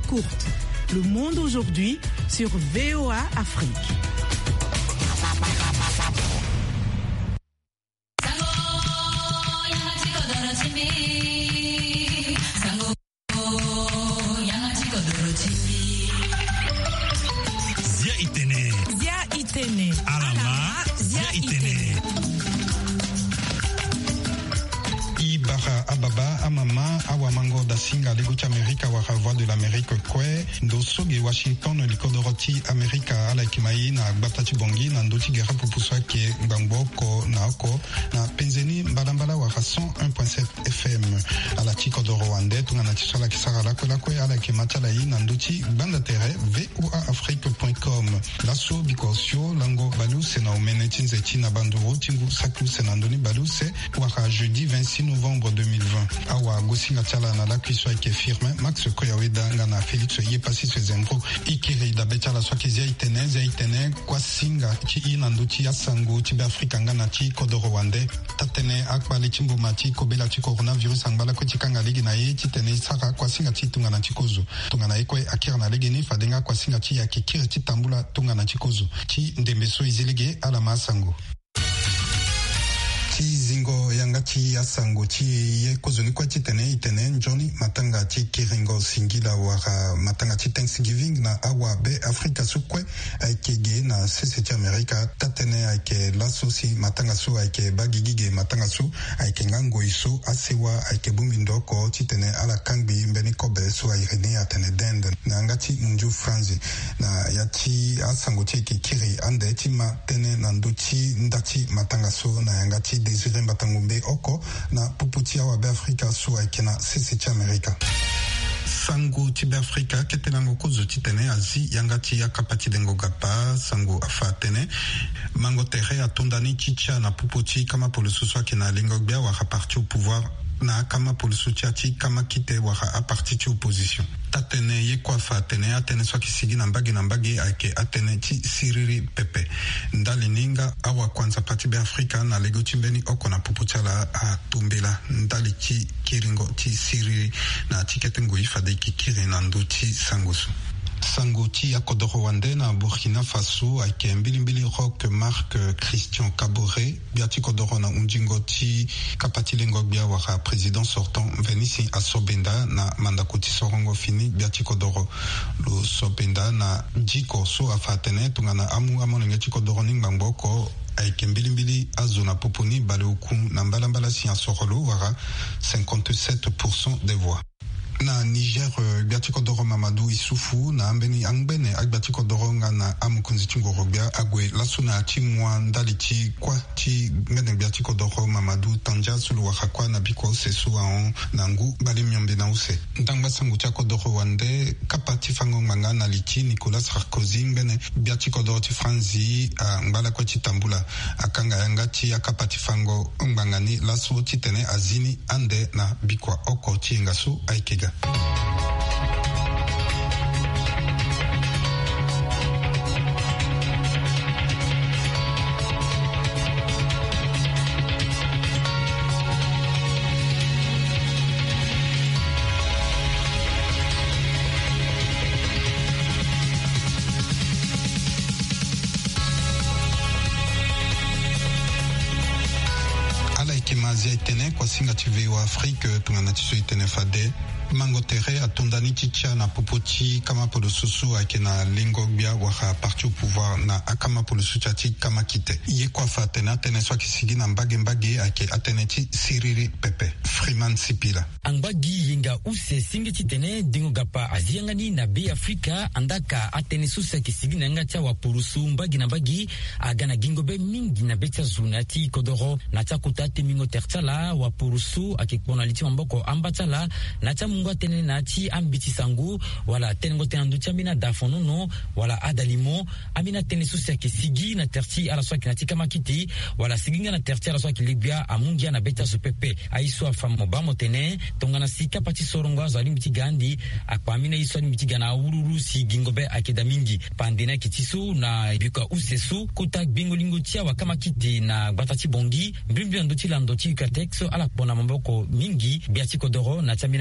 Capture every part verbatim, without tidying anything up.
courtes. Le monde aujourd'hui sur V O A Afrique. Zia Itene. Zia Itene. Alama. Zia Itene. Ibara Ababa Amama Awamango da Singa Leguti Amerika Wara Voix de l'Amérique Kwe Ndosoge Washington Likodoroti Amerika Ala Kimai na Batati Bongi na Ndoti Gera Pupuswa Kie Ngbamboko na Oko na Penzeni Mbadambala Wara cent un point sept F M Ala Tikodoro Wande Tunga na Tisala Kisara Lakwe Lakwe Ala Kimatalai na Ndoti Bandatere V O A Afrique point com Lasso Bikosio Lango Balou Sena Omene Tinzeti na Banduro Tingu Saku Senandoni Balou Se Wara jeudi vingt-six novembre deux mille vingt. Awa Gosinga Tchala na la cuisson qui est firme. Max Koyaweda Ngana Félix Yepasi Sezembro. Ikiri da Betala Swaki Zia Itene Zia Itene Kwasinga Chi Inanduti Asango Tibe Afrika Ngana Chi Kodoro Wande Tatene Akbali Chimbu Mati Kobela Chi Coronavirus Angbala Kotikanga Ligi na Ye Titene Sara Kwasinga Chi Tungana Chikozo Tungana Ekwe Akira na Legeni Fadenga Kwasinga Chi Yakikiri Chi Tambula Tungana Chikozo Chi Ndembeso Izilege Alama Asango Chi zingo yanga chi asango chi ye kozoni kwa chi tene itene njoni matanga chi kiringo singila wara matanga chi Thanksgiving na awa be Afrika sukwe aikege na seseti Amerika tatene aike lasosi matanga su aike bagigige matanga su aike ngango iso asewa aike bumindoko chi tene ala kangbi mbeni kobe su airene atene dende na anga chi nju franzi na ya chi asango chi kikiri ande chi matene na ndo chi ndachi matanga su na yanga chi Désiré Mbatangombe Oko na Puputi Awabe Afrika so aikena seseti Amerika. Sango Tibe Afrika ketenango kozo titene azi yangati ya kapati dengo gapa sango afatene mango tere atondani chicha na Puputi kama polususwa kena lingogbia wa reparti au pouvoir na kama polusuchati kama kite wa aparti opposition. Tatene ye kwa fa atene atene swaki sigi na mbagi na mbagi ake atene chi siriri pepe ndali ninga awa kwanza pati be Afrika na lego chimbeni oko na pupuchala a tumbela ndali chi kiringo chi siriri na chiketengo ifade ki kiri na nduchi sangusu Sango Chi Akodoro Wande na Burkina Faso ake mbili mbili rock Marc Christian Kabore biati Kodoro na Unjingo Chi kapati lengo bia wara président sortant Venisi Asobenda na Mandakuti Sorongo fini biati Kodoro lo Sobenda na Jiko so afatene tungana amu amonenge Chi Kodoro ningbangoko aike mbili mbili azona poponi baleuku na mbalambala si asorolo wara cinquante-sept pour cent des voix. Na Niger biati Kodoro Mamadou Isufu na ambeni angbene biati Kodoro ngana amukunzi chingorobia agwe lasuna chimwa ndali chi kwa chi ngene biati Kodoro Mamadou tanja sulu wakakwa na biko sesu aon nangu bali myombe na use ndangba sangu cha Kodoro Wande kapati fango nganga na lichi Nicolas Sarkozy ngene biati Kodoro ti Franzi ngala kwa chitambula akanga yanga chi akapati fango ngangani laso chitene azini ande na bikwa oko chi ngasu aikega. Mazia itene kwa singa TV wa Afrique tungana tiso itene fade mango tere atondani chicha na popoti kama polo susu ake na lingo bia waka parti au pouvoir na akama polo suchati kama kite ye kwa fa atene atene swa kisigi na mbage mbage ake atene ti siriri pepe Freeman Sipila angbagi yenga use singe chitene dingo gapa aziangani na be Afrika andaka atene susa kisigi na ngacha wa purusu mbagi na mbagi agana gingo be mingi na becha zunati Kodoro na chakutate mingo terchala wa purusu akikpona liti mamboko ambachala na cha mungu atene na chi ambiti sangu wala tengo tenandu chamina dafonono wala adalimo amina tene susa kisigi na terci ala swa kinati kama kiti wala siginga na terci ala swa kilibia amungia na becha supepe aiswa famo bamo tene tongana sika pati sorongo zali mtigandi akwamina iswa mtigana ururu si gingobe akeda mingi pandena kitisu na bika usesu kuta bingolingo tia wa kama kiti na batati bongi mbimbi ndoti la ndoti katexo ala pona mamboko mingi biati Kodoro na chamina tengo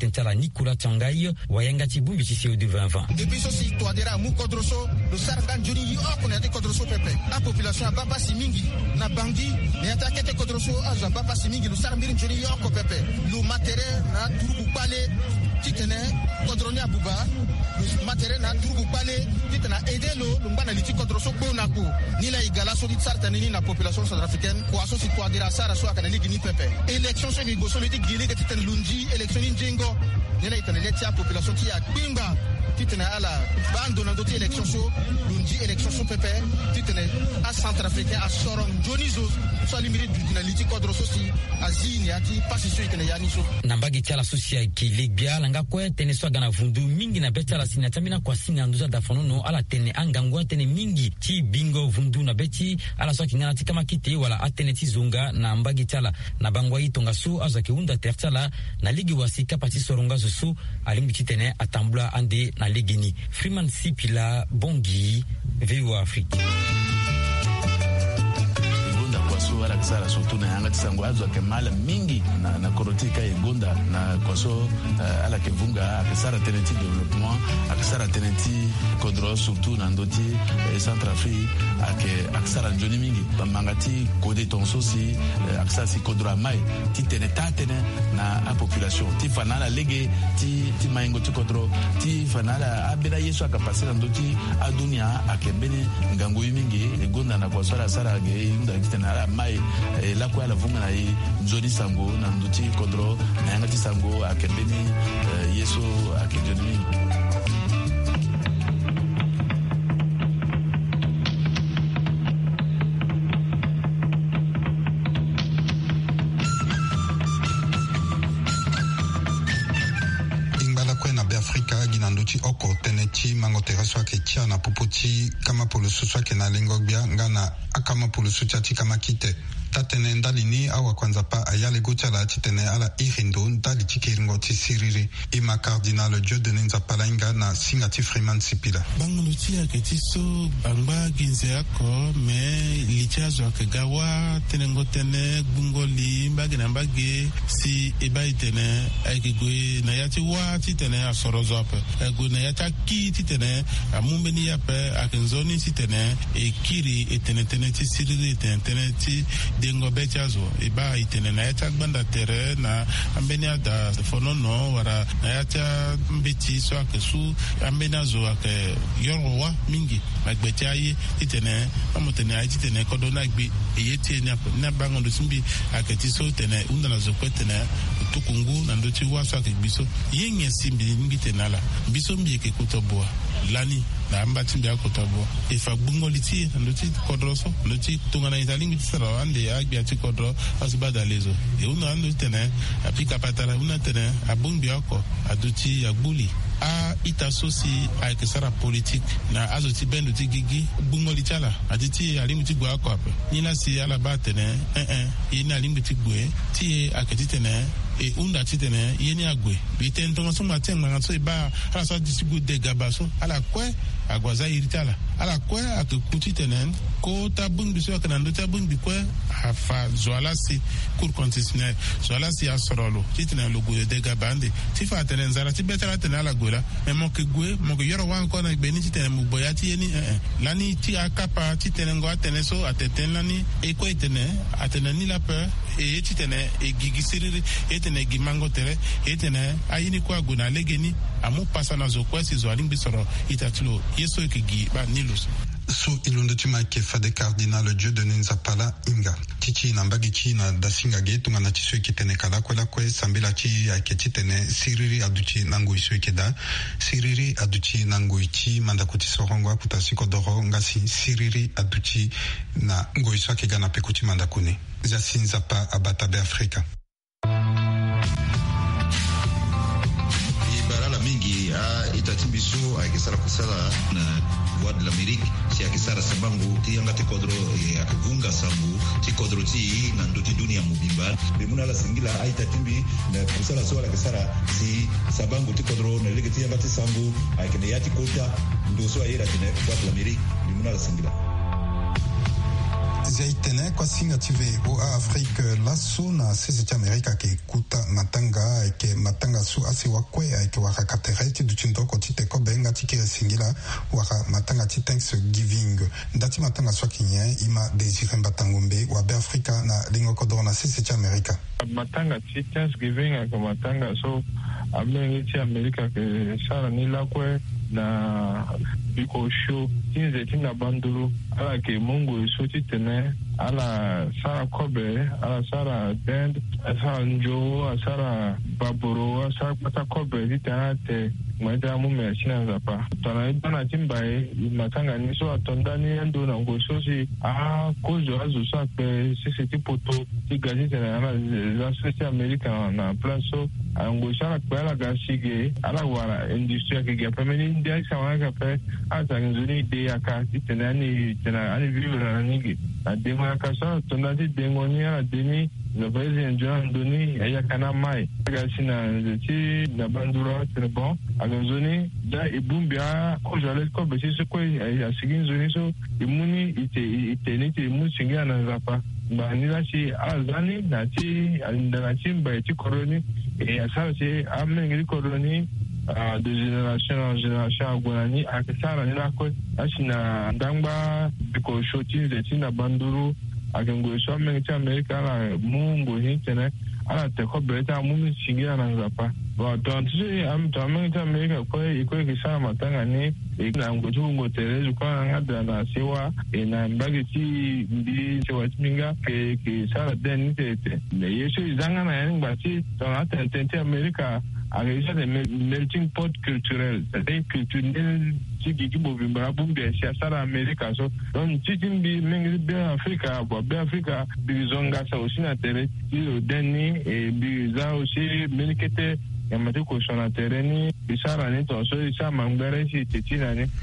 atentala Nicolas Tangai wayanga chibumbi chisi du vingt vingt. Depuis ce si to adera mu kodroso le sargan joni yi o kona de kodroso pepe a population baba simingi na bangi ne atakete kodroso aza baba simingi le sarmbiri joni yi o ko pepe lu matere na turugu pale titene kodroni abuba matere na turugu pale titena edelo lumbana liti kodroso bonako ni la igala so dit sartani na population centrafricaine ko aso si to adera sara so akana ligi ni pepe election so ni go so liti gile ke titen lunji election injengo ni la itana letia population ti akbimba titene ala bando na doti election so lunji election so pepe titene a centrafricain a soron jonizo so limiri du na liti kodroso si azini ati pasisyo itene yani so nambagi tala sosia ki legbia langa ko tene so gana vundu mingi na betala sina tamina kwa singa nduza da fonono ala tene angangwa tene mingi ti bingo vundu na beti ala so kingana ti kama kite wala atene ti zonga na mbagi tala na bangwa itonga so azake unda tertala na ligi wasika pati soronga so alimbi tene atambula ande na ligini Freeman Sipila Bongi V O A Afrique wala kisara surtout na yanga tisango azo ke mala mingi na na korotika egonda na koso uh, ala ke vunga akisara tenenti development akisara tenenti kodro surtout na ndoti eh, Centrafrique ake akisara joni mingi bamangati kode tonso si uh, akisara si kodro mai ti teneta tene na a population ti fanala lege ti ti maingo ti kodro ti fanala abela yeso akapasira ndoti adunia akebeni ngango mingi egonda na koso ala sara ge nda kitena mai e la kwa la vunga na i nzoni sango na nduti kodro na yanga ti sango akembeni uh, yeso akejoni Ingala kwa na Afrika ginanduti oko teneti mangotere swa ke tia na popoti kama polo swa ke na lengogbia ngana akama polo suchati kama kite tatene ndalini awa kwanza pa ayale gocha la titene ala irindo ndali chikiringo tisiriri ima cardinal Dieu de Nenza Palainga na singati Freeman Sipila banguluti ya ketiso bangba ginze ako me lichazo akagawa tenengo tene bungoli mbage na mbage si eba itene aikigwe na yati wa titene asorozo ape ego na yata ki titene amumbeni yape akenzoni titene ekiri etene tene tisiriri etene tene ti dengo bechazo iba itene na yata gbanda tere na ambenia da fonono wara na yata mbeti so akesu ambenia zo ake yorwa mingi magbechayi itene amotene ayi itene kodo na gbe eyeti na na bangondo simbi aketi so tene undana zo kwetene tukungu na ndoti waso ake biso yenye simbi ngite nala biso mbi ke kutoboa lani na ambati mbia kutoboa ifa bungoliti ndoti kodroso ndoti tungana italingi tsara ande agbi ati kodro asibada lezo e una ndo tene apika patara una tene abumbi ako aduti agbuli a itasosi aikesara politique na azoti bendo tigigi bungoli chala aditi alimuti gwa ko ape nina si ala batene eh eh ina alimuti gwe ti aketi tene e unda titene yeni agwe biten tonga suma tenga ngaso iba ala so disigu de gabaso ala kwe agwaza iritala ala kwe akuti tenen ko tabung biso kana ndo tabung bikwe hafa zoala si cour constitutionnel zoala si asorolo titene logo de gabande tifa tenen zara tibetala tenen ala gola mais mo ke gwe mo ke yoro wan ko na beni titene mu boyati yeni eh lani ti akapa titene ngo atene so ateten lani e ko itene atene ni la peur e titene e gigisiriri etene gimango tere etene ayini kwa guna legeni amu pasa na zo kwesi zo alimbi soro itatulo yeso ekigi ba nilus so ilundo tima ke fade cardinal Dieu de Nenza Pala inga tichi na mbagi chi na dasinga getu na tiso kitene kala kwela kwe sambila chi aketi tene siriri aduchi nango iso ikeda siriri aduchi nango ichi manda kuti sorongo putasiko doro ngasi siriri aduchi na ngo iso akega na pekuti manda kune zasinza pa abatabe Afrika ibarala mingi a itatimbiso akisara kusala na Voix de l'Amérique si akisara sabangu ti anga te kodro e akvunga sambu ti kodro ti na ndoti dunia mubimba bimuna la singila aita timbi na kusala so akisara si sabangu ti kodro na lege ti anga ti sangu aikene yati kota ndo so ayera tene Voix de l'Amérique bimuna la singila Zaitene kwa singa tive o Afrique laso na sisi cha Amerika ke kuta matanga ke matanga su asi wakwe ke waka katereti du chindoko chite ko benga chikire singila waka matanga chi Thanksgiving ndati matanga swa kinye ima desire mbatangombe wa be Afrika na lingo kodoro na sisi cha Amerika matanga chi Thanksgiving ke matanga so amengi chi Amerika ke sara ni lakwe na biko show tinze tinga banduru ala ke mungu isoti tene ala sara kobe ala sara band sara njo sara baburo sara pata kobe ditante mwenda mume sina zapa tana ibana timbae matanga ni so atondani ndo na ngososi a kozo azu sa pe sisi tipoto tigazi tena ala za sisi Amerika na plaso angosara kwela gasige ala wara industria ke gapemeni ndia sawa pe ata nzuri de aka tena ni tena ani vivre nigi na demo akasa tonati dengoni ala deni le président John Doni aya kana mai gasina nzeti na bandura tena bon alonzoni da ibumbia ko jale ko besi se ko ya sigin zoni so imuni ite ite ni te mu singa na zapa ba ni la si azani na ti ndana timba ti koroni e asara si amengi koroni de génération en génération agwanani akisara ni nako ashina ndangba biko shoti zeti na banduru agengo so amengi ti America la mungu hitene ala te ko beta mu singa na zapa ba donc si am to amengi ti America ko iko kisara matanga ni na ngoju ngotere ko ngada na sewa e na mbagiti mbi sewa tinga ke ke sara den tete le yeso izanga na yani bati to na tente America avec ça des melting pot culturel c'est culturel qui qui bovimba bumbe sia sara America so donc titimbi mengi be Africa bo be Africa bizonga sa aussi na tere ti deni e biza aussi melikete yamati ko sona tereni bisara ni to so isa mangere si titina ni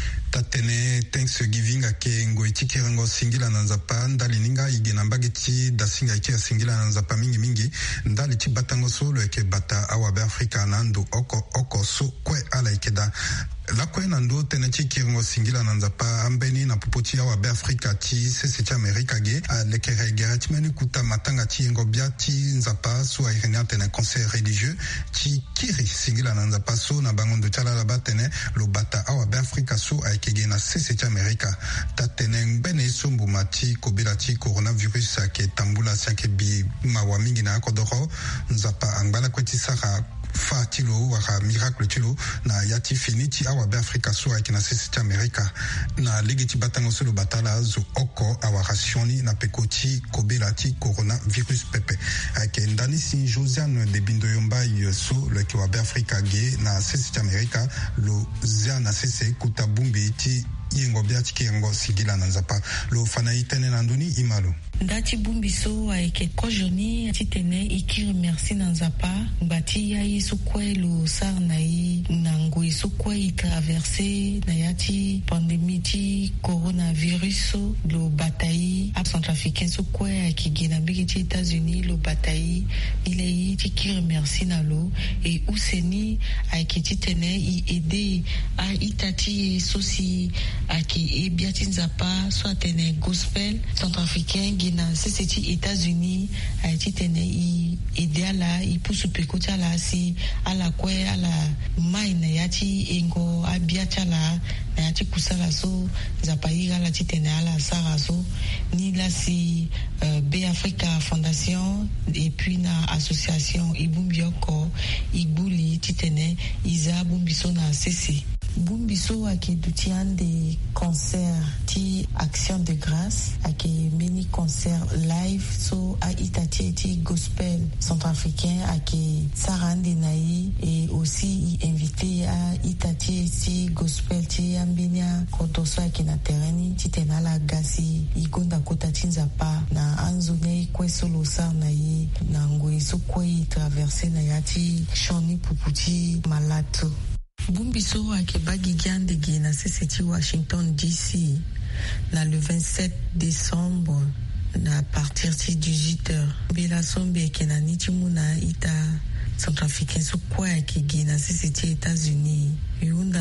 tatene Thanksgiving ake ngo ichikirango singila na nzapa ndali ninga igena mbageti da singa ikia singila na nzapa mingi mingi ndali chibatango solo eke bata awa be Afrika na ndo oko oko so kwe ala ikeda la kwe na ndo tene chikirango singila na nzapa ambeni na popoti awa be Afrika chi sese cha Amerika ge lekere gera chimeni kuta matanga chi ngo bia chi nzapa so airenia tene concert religieux chi kiri singila na nzapa so na bangondo chala la batene lo bata awa be Afrika so kege na sese cha Amerika tatene mbene sombu mati kobela ti coronavirus ake tambula siake bi mawa mingi na akodoro nzapa angbala kweti sara fa tilo waka miracle tilo na yati finiti awa be Afrika so ake na sese cha Amerika na legiti batango solo batala zo oko awa rasioni na pekoti kobela ti coronavirus pepe ake ndani si Josiane de Bindo Yomba so le ki wa be Afrika ge na sese cha Amerika lo zia na sese kutabumbi ti yengo biati kengo sigila na nzapa lo fana itene na nduni imalo ndati bumbiso aike kojoni titene ikiri merci na nzapa bati ya yesu kwe lo sar na yi nango yesu kwe i traverse na yati pandemie ti coronavirus lo batayi a centrafricain so kwe aike gena bigi ti États-Unis lo batayi ile yi tikiri merci na lo e useni aike titene i ede a itati sosi aki e biati nzapa so atene gospel centrafricain gina seseti États-Unis aiti tene i ideala i pusu pekoti ala si ala kwe ala mai na yati engo abiati ala na yati kusala so nzapa ira la titene ala sara so ni la si uh, B Africa Fondation et puis na association ibumbioko ibuli titene iza bumbiso na sesi bumbiso ake dutian de concert ti action de grâce ake mini concert live so a itati ti gospel centrafricain ake sarande nayi et aussi i invité a itati ti gospel ti ambenia kotoso ake na tereni ti tena la gasi i gonda kota ti nzapa na anzone kwe solo sar nayi na ngwe so kwe traverser na yati shoni puputi malato bumbiso ake bagi giande ge na seseti Washington D C na le vingt-sept décembre na partir ti dix-huit heures bela sombe ke na nitimuna ita centrafricain so kwa ake ge na seseti États-Unis yunda na la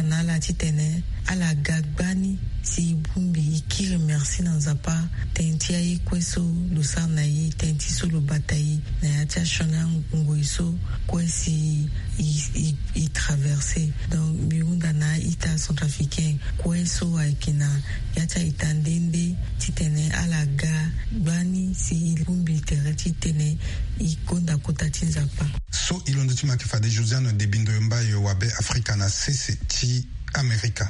titene ala gagbani si bumbi ikiri merci na nzapa tentia yi kweso lusa na yi tenti so lo batayi na yatia shona ngoiso kwesi i, i, i traverser donc miunda na ita centrafricain kweso aikina yatia itandende titene ala gagbani si bumbi tere titene ikonda kota tinzapa so ilondo timake fade Josiane de bindo mbayo wabe Afrika na sese ti Amerika.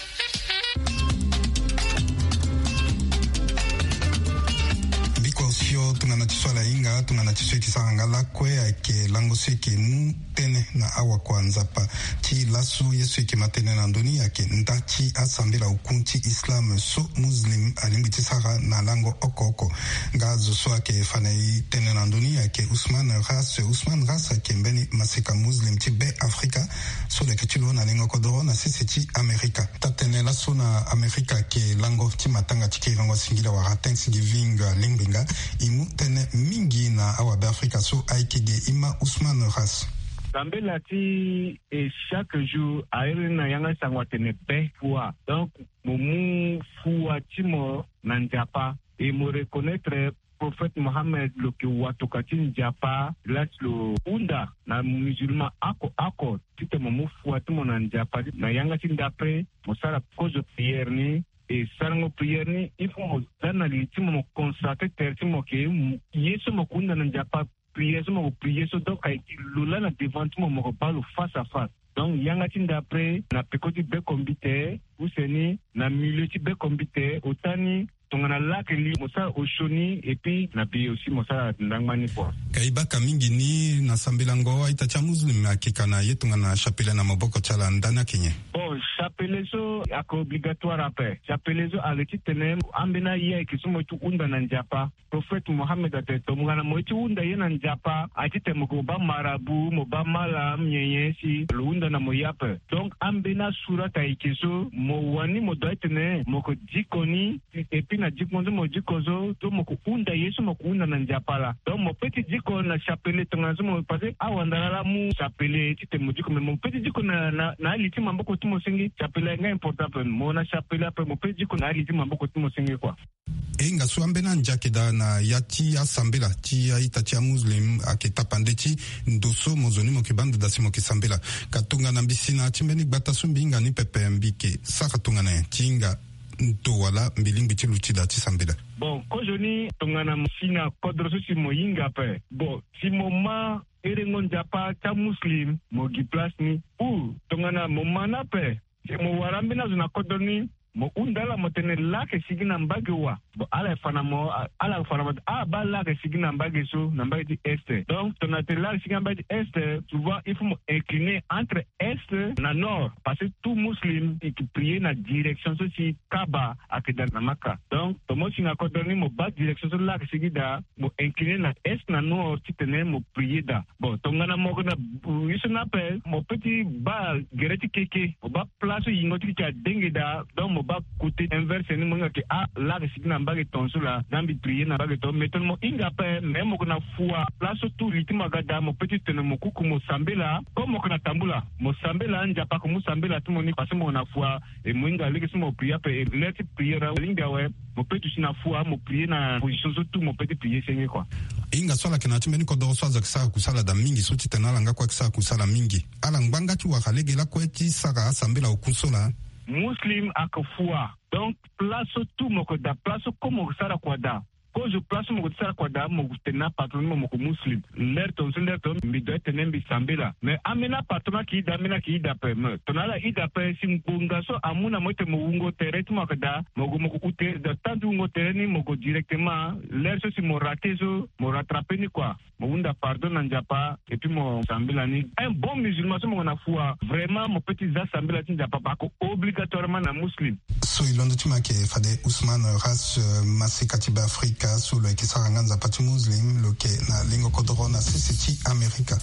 Bikosio tungana tiswala inga tungana tiswe kisanga lakwe ake lango seke mu tene na awa kwa nzapa ti lasu yesu eke matene na ndoni ake ndachi asambela ukunti islam so muslim alimbi tisara na lango oko oko ngazo so ake fanei tene na ndoni ake Usman Ras Usman Ras ake mbeni masika muslim ti be Afrika so leke chilo na lingo kodoro na sisi ti Amerika tatene lasu na Amerika ke lango ti matanga ti kirango singila wa Thanksgiving limbinga imu tene mingi na awa be Afrika so aikege ima Usman Ras Sambela ti et chaque jour aire na yanga sangwa tene be fois donc momu fois ti mo na njapa et mo reconnaître prophète Mohammed lo ki watokati njapa las lo unda na musulman ako ako tite momu fois ti mo na njapa na yanga ti ndapre mo sala cause prière ni et sarango prière ni il faut mo danali ti mo consacrer ter ti mo ke yeso mo kunda na njapa prière mo prière so donc ay lula na devant mo mo parle face à face donc yanga ti d'après na pekoti be kombite useni na milieu ti be kombite otani tongana lake li mosa oshoni et puis na bi aussi mosa ndangmani po kaiba kamingi ni na sambelango aita cha muslim akikana yetunga na chapelle na maboko chala ndana kenye bon chapelle so ako obligatoire après chapelle so aleti tenem ambena ye kisumo tu unda na njapa prophète Mohammed ateto mungana moiti unda ye na njapa atite moko ba marabu mo ba mala myenye si lunda na moyape donc ambena surata ikiso mo wani mo doitene moko dikoni et puis na dikozo mo dikozo to moko unda yesu moko unda na njapala donc mo petit diko na chapelle tongazo mo passé awandala mu chapelle tite mo diko mo petit diko na na, na aliti mamboko tumo singi chapelle nga important pe mo na chapelle après mo petit diko na aliti mamboko tumo singi quoi enga suambena njakeda na yati asambela ti aita ti muslim aketa pandeti ndoso mozoni mo kibanda dasi mo kisambela katunga na bisina timbeni gbata sumbinga ni pepe mbike saka tunga na tinga nto wala mbilingi ti lutida ti sambela bon ko joni tunga na msina kodroso si mo yinga pe bon si mo ma erengo njapa ta muslim mo gi place ni u tunga na mo mana pe mo warambi na zona kodoni mo undala mo tene lake sigina mbage wa bo ala fana mo ala fana mo a ba lake sigina mbage so na mbage di est donc tona te lake sigina mbage di est tu vois il faut mo incliner entre est na nord parce que tout muslim qui prie na direction so si Kaaba akeda na Maka donc to mo singa ko doni mo ba direction so lake sigida mo incliner na est na nord ti tene mo prier da bon to ngana mo na yiso na pe mo petit ba gereti keke mo ba place yingoti ki a dengeda donc mo ba côté inverse ni monga ke a la sigina mbage tonso la dambi prier na mbage to meton mo inga pe même mo na foi place tout litima gada mo petit tene mo kuku mo sambela comme mo na tambula mo sambela nja pa ko mo sambela tout moni parce mo na foi et mo inga leke mo prier pe let prier la linga we mo petit na foi mo prier na position surtout mo petit prier sengi quoi inga swala kena timbeni ko do swaza kisa kusala da mingi so titenala nga kwa kisa kusala mingi ala ngbanga ti wa kalegela kweti saka asambela ukusola muslim akafua donc place tout moko da place comme sara kwada ko je place moko sara kwada moko tena patron moko muslim l'air ton l'air ton mi doit tenir bi sambela mais amena patron ki da amena ki da pe me tonala ida pe sim bunga so amuna moite mo ungo tereti moko da moko moko ute da tantu ungo tereni moko directement l'air so si mo raté so mo rattraper ni quoi mo unda pardon na njapa et puis mo sambela ni un bon musulman so mo na foi vraiment mo petit za sambela ti njapa pa ko obligatoirement na muslim so ilondo timake fade Usman Ras masikatiba Afrika so lo kisaranganza pati muslim lo ke na lingo kodoro na sisi Amerika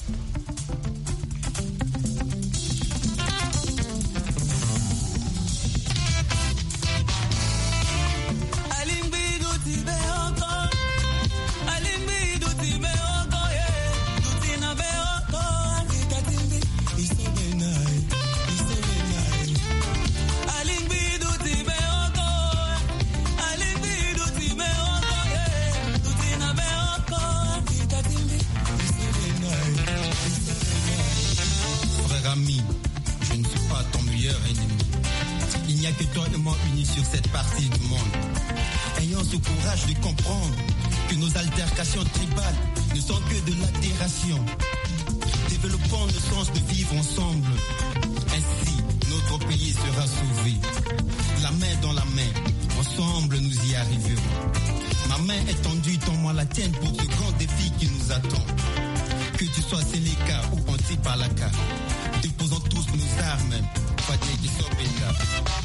Il n'y a que toi et moi unis sur cette partie du monde. Ayons ce courage de comprendre que nos altercations tribales ne sont que de l'altération. Développons le sens de vivre ensemble. Ainsi, notre pays sera sauvé. La main dans la main, ensemble nous y arriverons. Ma main est tendue, tends-moi la tienne pour ce grand défi qui nous attend. Que tu sois Sénéca ou Anti-Balaka, déposons tous nos armes. Fadé qui s'obéda.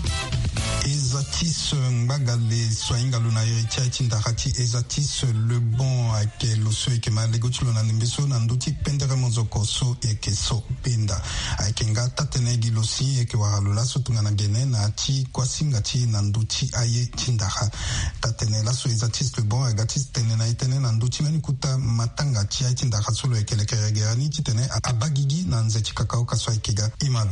Ezatis Mbagale Soingalo na Eritia Tindarati Ezatis le bon ake loso eke malegotulo na nembeso na nduti pendere monzoko so eke so penda ake ngata tenegi losi eke waralula so tungana gene na ati kwasinga ti na nduti aye Tindara tatene la so Ezatis le bon agatis tene na itene na nduti meni kuta matanga ti aye Tindara solo eke lekeregerani titene abagigi na nzeti kakao kaswa ekega imalo.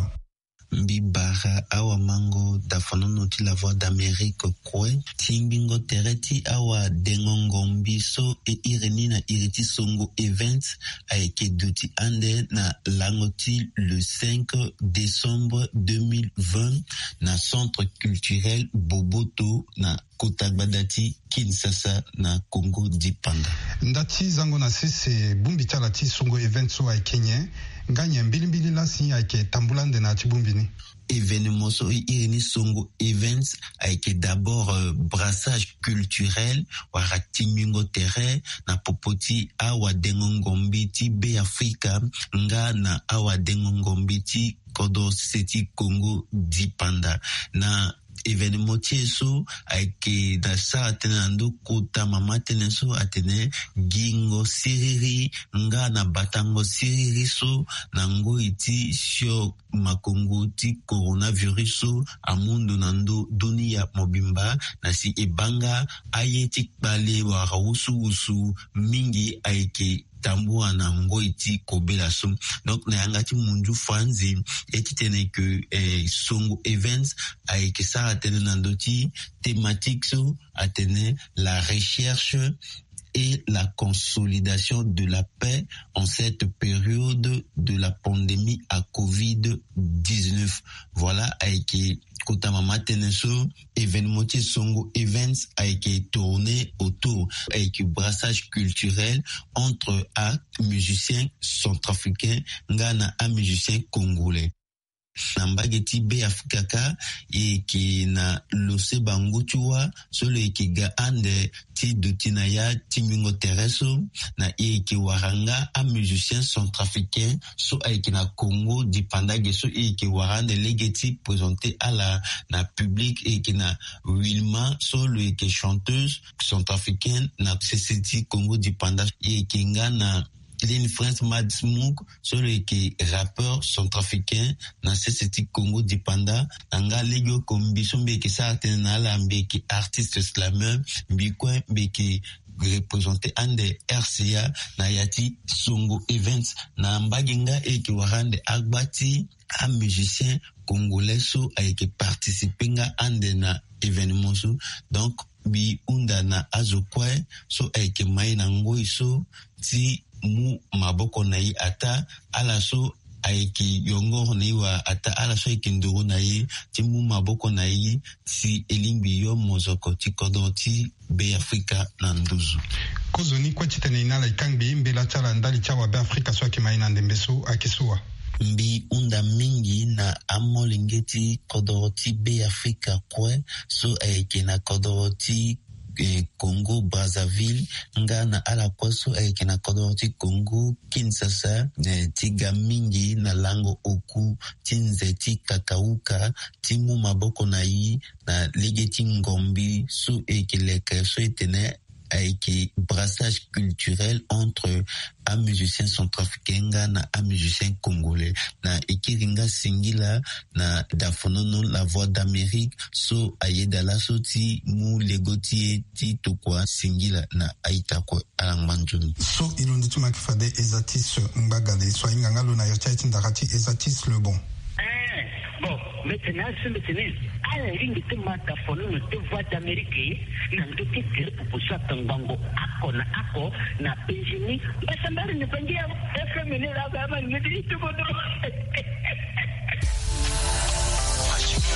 Mbibara awa mango dafanono ti la voix d'Amérique kwe timbingo tereti awa dengongo mbiso e ireni na iriti songo events aeke duti ande na langoti le cinq décembre deux mille vingt na centre culturel Boboto na Kotagbadati Kinshasa na Congo Dipanda. Ndati zango na sese bumbi tala ti songo events wa Kenya nganye mbilimbili la si aike tambulande na chibumbini. Événement so irini songo events aike d'abord euh, brassage culturel wara timingo terre na popoti awa dengongombi ti be Afrika nga na awa dengongombi ti kodo seti Congo Dipanda na événement tieso aike da sa atenando kota mama teneso atene gingo siriri nga na batango siriri so na ngo iti sio makongo ti coronavirus so amundo nando dunia mobimba na si ebanga aye ti kpale wa usu usu mingi aike tambua na ngoiti kobela so donc na yanga ti munju fanzi eti tene que eh, songo events aike sa atene nando ti thématique so atene la recherche et la consolidation de la paix en cette période de la pandémie à covid dix-neuf. Voilà, avec Kotamama Teneso, événement Songo Events a été tourné autour avec brassage culturel entre un musicien centrafricain, Ghana, un musicien congolais. Nambageti be Afrika e ki na lose bango chua solo e ki ga ande ti dotinaya timingo tereso na e ki waranga a musicien centrafricain so e ki na Congo Dipanda so e ki warande legeti présenté à la na public e ki na Wilma solo e ki chanteuse centrafricaine na C C T Congo Dipanda e ki nga na Lynn France Mad Smoke, celui qui est rappeur centrafricain, dans C C T Congo Dipanda, nanga legio kombiso mbeki sa atenala mbeki artiste slammer, mbikwe mbeki représenté ande R C A na yati songo events na mbaginga eki warande agbati a musicien congolais so ayeke participer nga ande na événement so donc bi unda na azokwe so ayeke mai na ngoi so ti mu maboko na ye ata ala so ayeki yongo na iwa ata ala so ayeki nduru na ye ti mu maboko na ye si elimbi yo mozoko ti kodo ti be Afrika na nduzu kozoni kwa titene inala ikangbi mbela tala ndali chawa be Afrika so ayeki mai na ndembeso akisuwa mbi unda mingi na amolingeti kodo ti be Afrika kwe so ayeki na kodo ti Congo Brazzaville nga na ala kwaso ayeke na kodo ti Congo Kinshasa tiga mingi na lango oku ti nze ti kakauka ti mu maboko na yi na lege ti ngombi so ayeke leke so e tene ayeke brassage culturel entre un musicien centrafricain na un musicien congolais na ekiringa singila na dafonono la voix d'Amérique so ayedala so ti mu legoti ti tokwa singila na aitakwa alangmanjuni so ilundi tu makifade Ezatis Mbagale so ingangalo na yocha itindarati Ezatis le bon bon maintenant c'est maintenant à la ligne de matafono de voix d'Amérique na ndoki kere pupusa tangango ako na ako na penjini basambari ni pangia F M ni la baba ni ndi tuko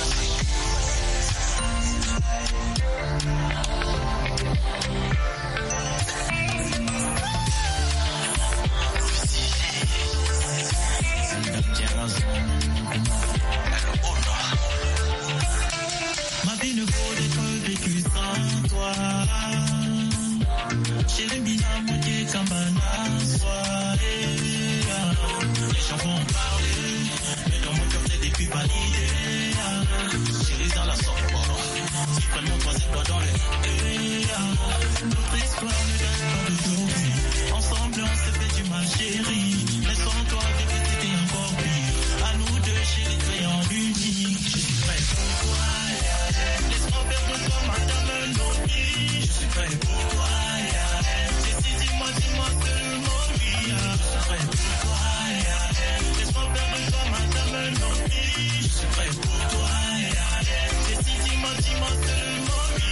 chérie dans la sorte. Si vraiment toi c'est pas dans les notre histoire ne date pas d'aujourd'hui. Ensemble on s'est fait du mal chérie, mais sans toi bébé c'était encore pire. À nous deux chérie créant l'unique. Je suis prêt pour toi, laisse-moi faire de toi madame Nobi. Je suis prêt pour toi, et si dis-moi, dis-moi seulement oui. Je suis prêt pour toi, laisse-moi faire de toi madame Nobi. Je suis prêt pour toi, et si dis-moi, dis-moi seulement oui.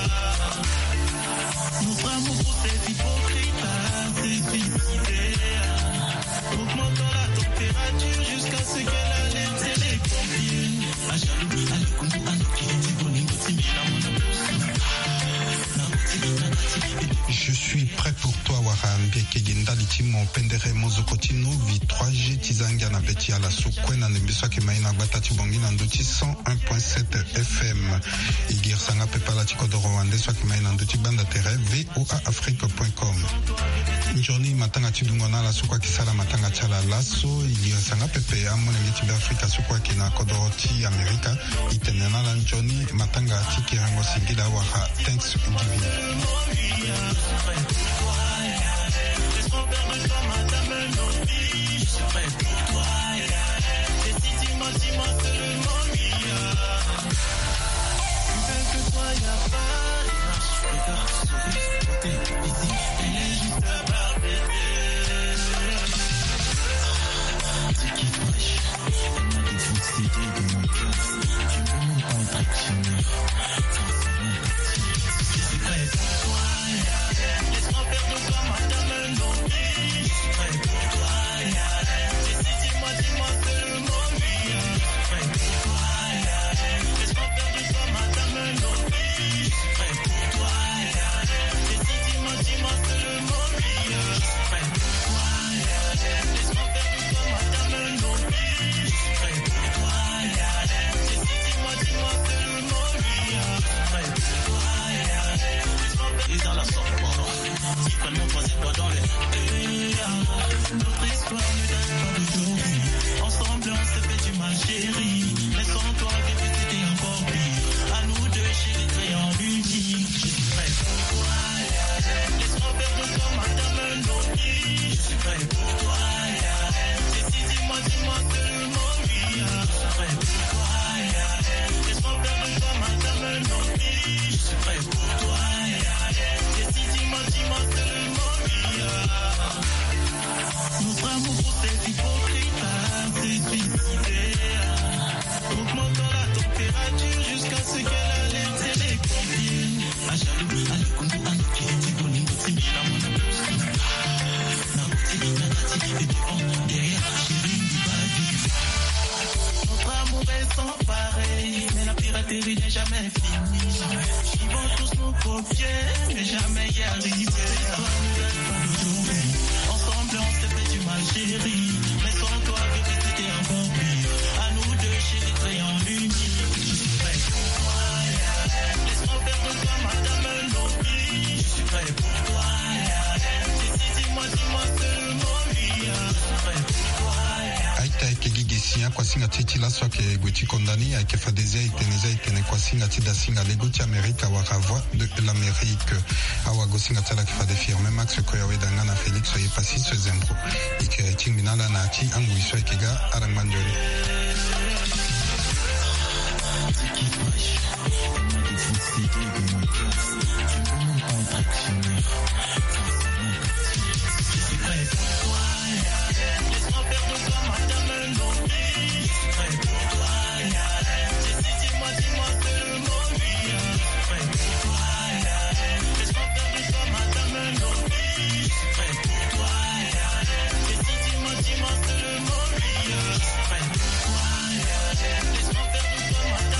Notre amour pour ces hypocrites s'est suicidé, augmentant la température jusqu'à ce qu'elle alerte les pompiers. A jaloux, à l'eau, à l'eau, qui est bonito, c'est bien la monnaie. Je suis prêt pour toi, Warambi Kegenda Litimo Pendere Mozokotino, V trois G Tizanga na Beti à la Soukwena, Nembiso Kemaina Batati Bongi Nandoti cent un virgule sept F M. Igir Sanga Pepala Tikodoro Wande, soit Kemaina Nandoti Banda Terre, V O A Afrique point com. Journée Matanga Tidungona, la Soukwa Kisala Matanga Tchala Lasso, Igir Sanga Pepe, Amon Emiti Afrika Soukwa Kina Kodoroti Amerika, Itenena Lan Johnny, Matanga Tiki Rango Singida Waha, Thanksgiving. Kwasinga titila soke gweti kondani ake fadezia iteneza itene kwasinga tida singa legoti Amerika waravoi de l'Amérique awa gosinga tala kifade firme Max Koyawe dangana Félix soye pasi so zembro ike tinginala na ati angu iso ekega arangmanjori Tiki fresh,